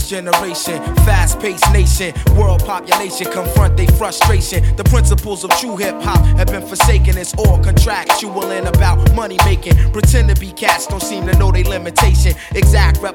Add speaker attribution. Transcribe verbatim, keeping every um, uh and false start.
Speaker 1: generation, fast-paced nation, world population confront their frustration. The principles of true hip-hop have been forsaken. It's all contractual and about money making. Pretend to be cats, don't seem to know their limitation. Exact